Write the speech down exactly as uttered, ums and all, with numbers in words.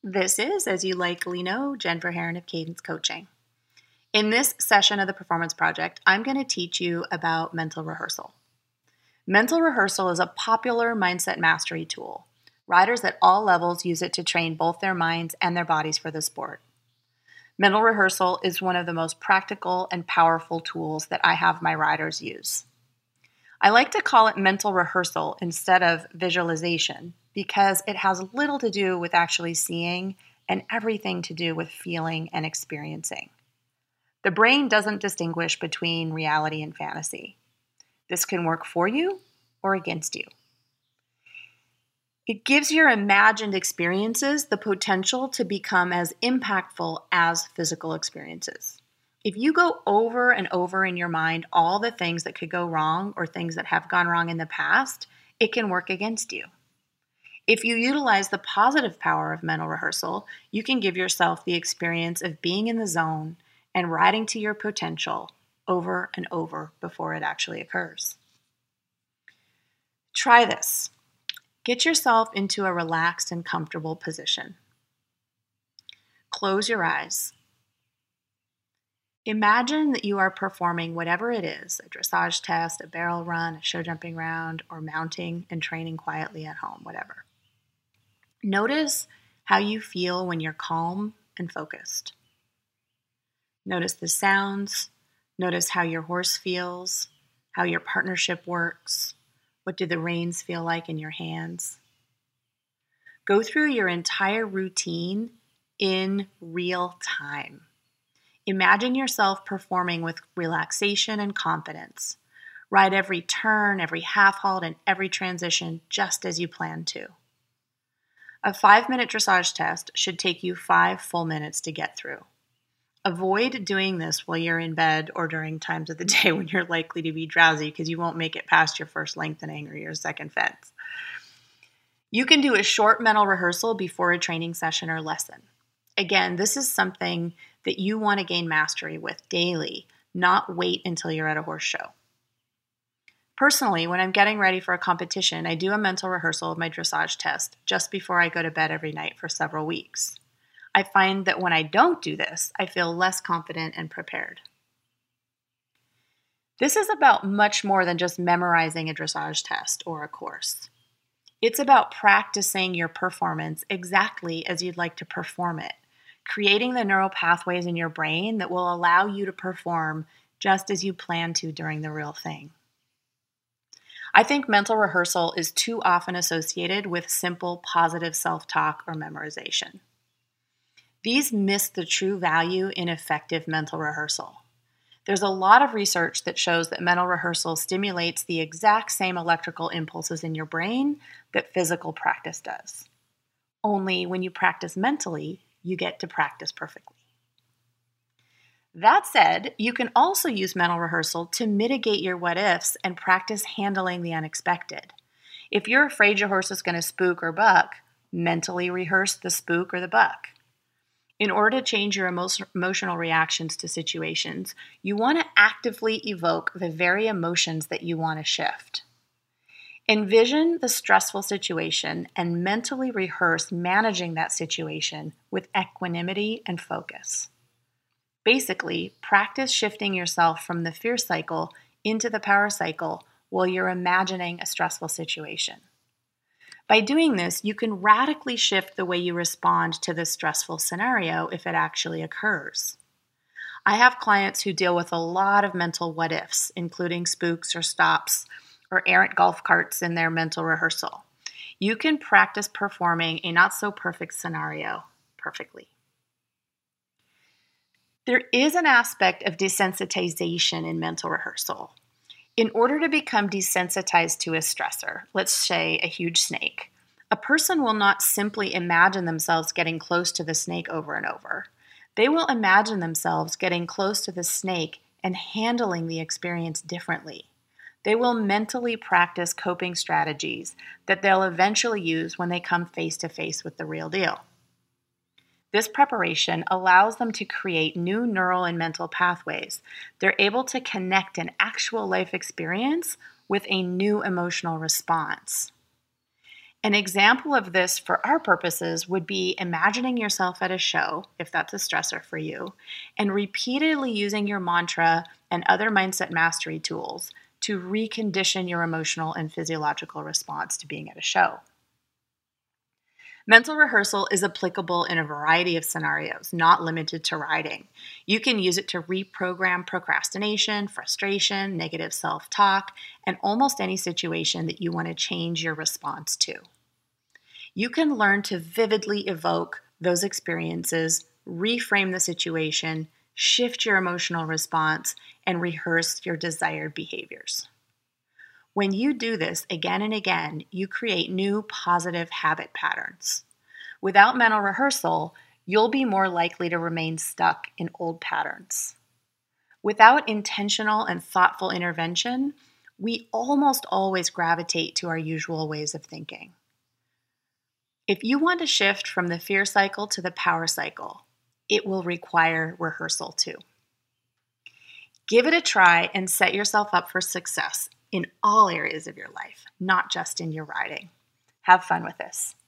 This is, as you likely know, Jen Verheeren of Cadence Coaching. In this session of the Performance Project, I'm going to teach you about mental rehearsal. Mental rehearsal is a popular mindset mastery tool. Riders at all levels use it to train both their minds and their bodies for the sport. Mental rehearsal is one of the most practical and powerful tools that I have my riders use. I like to call it mental rehearsal instead of visualization because it has little to do with actually seeing and everything to do with feeling and experiencing. The brain doesn't distinguish between reality and fantasy. This can work for you or against you. It gives your imagined experiences the potential to become as impactful as physical experiences. If you go over and over in your mind all the things that could go wrong or things that have gone wrong in the past, it can work against you. If you utilize the positive power of mental rehearsal, you can give yourself the experience of being in the zone and riding to your potential over and over before it actually occurs. Try this. Get yourself into a relaxed and comfortable position. Close your eyes. Imagine that you are performing whatever it is, a dressage test, a barrel run, a show jumping round, or mounting and training quietly at home, whatever. Notice how you feel when you're calm and focused. Notice the sounds. Notice how your horse feels, how your partnership works. What do the reins feel like in your hands? Go through your entire routine in real time. Imagine yourself performing with relaxation and confidence. Ride every turn, every half halt, and every transition just as you plan to. A five-minute dressage test should take you five full minutes to get through. Avoid doing this while you're in bed or during times of the day when you're likely to be drowsy because you won't make it past your first lengthening or your second fence. You can do a short mental rehearsal before a training session or lesson. Again, this is something that you want to gain mastery with daily, not wait until you're at a horse show. Personally, when I'm getting ready for a competition, I do a mental rehearsal of my dressage test just before I go to bed every night for several weeks. I find that when I don't do this, I feel less confident and prepared. This is about much more than just memorizing a dressage test or a course. It's about practicing your performance exactly as you'd like to perform it, creating the neural pathways in your brain that will allow you to perform just as you plan to during the real thing. I think mental rehearsal is too often associated with simple positive self-talk or memorization. These miss the true value in effective mental rehearsal. There's a lot of research that shows that mental rehearsal stimulates the exact same electrical impulses in your brain that physical practice does. Only when you practice mentally, you get to practice perfectly. That said, you can also use mental rehearsal to mitigate your what-ifs and practice handling the unexpected. If you're afraid your horse is going to spook or buck, mentally rehearse the spook or the buck. In order to change your emo- emotional reactions to situations, you want to actively evoke the very emotions that you want to shift. Envision the stressful situation and mentally rehearse managing that situation with equanimity and focus. Basically, practice shifting yourself from the fear cycle into the power cycle while you're imagining a stressful situation. By doing this, you can radically shift the way you respond to the stressful scenario if it actually occurs. I have clients who deal with a lot of mental what-ifs, including spooks or stops or errant golf carts in their mental rehearsal. You can practice performing a not-so-perfect scenario perfectly. There is an aspect of desensitization in mental rehearsal. In order to become desensitized to a stressor, let's say a huge snake, a person will not simply imagine themselves getting close to the snake over and over. They will imagine themselves getting close to the snake and handling the experience differently. They will mentally practice coping strategies that they'll eventually use when they come face to face with the real deal. This preparation allows them to create new neural and mental pathways. They're able to connect an actual life experience with a new emotional response. An example of this for our purposes would be imagining yourself at a show, if that's a stressor for you, and repeatedly using your mantra and other mindset mastery tools to recondition your emotional and physiological response to being at a show. Mental rehearsal is applicable in a variety of scenarios, not limited to riding. You can use it to reprogram procrastination, frustration, negative self-talk, and almost any situation that you want to change your response to. You can learn to vividly evoke those experiences, reframe the situation, shift your emotional response, and rehearse your desired behaviors. When you do this again and again, you create new positive habit patterns. Without mental rehearsal, you'll be more likely to remain stuck in old patterns. Without intentional and thoughtful intervention, we almost always gravitate to our usual ways of thinking. If you want to shift from the fear cycle to the power cycle, it will require rehearsal too. Give it a try and set yourself up for success in all areas of your life, not just in your riding. Have fun with this.